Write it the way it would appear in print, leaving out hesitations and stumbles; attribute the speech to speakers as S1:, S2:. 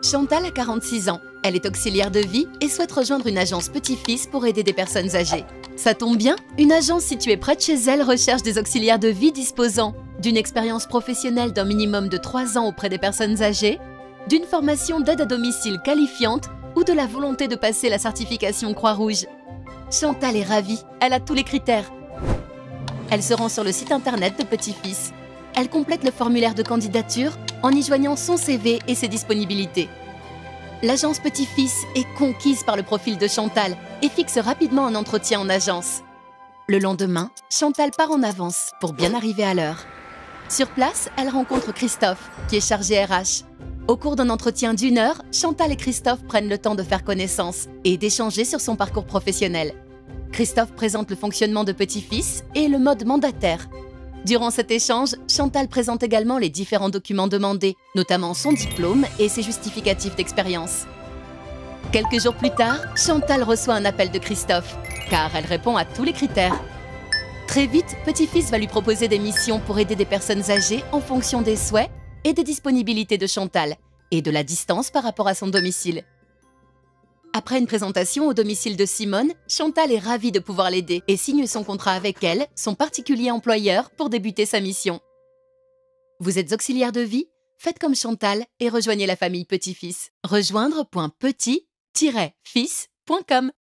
S1: Chantal a 46 ans. Elle est auxiliaire de vie et souhaite rejoindre une agence petit-fils pour aider des personnes âgées. Ça tombe bien, une agence située près de chez elle recherche des auxiliaires de vie disposant d'une expérience professionnelle d'un minimum de 3 ans auprès des personnes âgées, d'une formation d'aide à domicile qualifiante ou de la volonté de passer la certification Croix-Rouge. Chantal est ravie, elle a tous les critères. Elle se rend sur le site internet de Petit-Fils. Elle complète le formulaire de candidature en y joignant son CV et ses disponibilités. L'agence Petit-Fils est conquise par le profil de Chantal et fixe rapidement un entretien en agence. Le lendemain, Chantal part en avance pour bien arriver à l'heure. Sur place, elle rencontre Christophe, qui est chargé RH. Au cours d'un entretien d'1 heure, Chantal et Christophe prennent le temps de faire connaissance et d'échanger sur son parcours professionnel. Christophe présente le fonctionnement de Petit-Fils et le mode mandataire. Durant cet échange, Chantal présente également les différents documents demandés, notamment son diplôme et ses justificatifs d'expérience. Quelques jours plus tard, Chantal reçoit un appel de Christophe, car elle répond à tous les critères. Très vite, Petit-Fils va lui proposer des missions pour aider des personnes âgées en fonction des souhaits et des disponibilités de Chantal, et de la distance par rapport à son domicile. Après une présentation au domicile de Simone, Chantal est ravie de pouvoir l'aider et signe son contrat avec elle, son particulier employeur, pour débuter sa mission. Vous êtes auxiliaire de vie? Faites comme Chantal et rejoignez la famille Petit-Fils. Rejoindre.petit-fils.com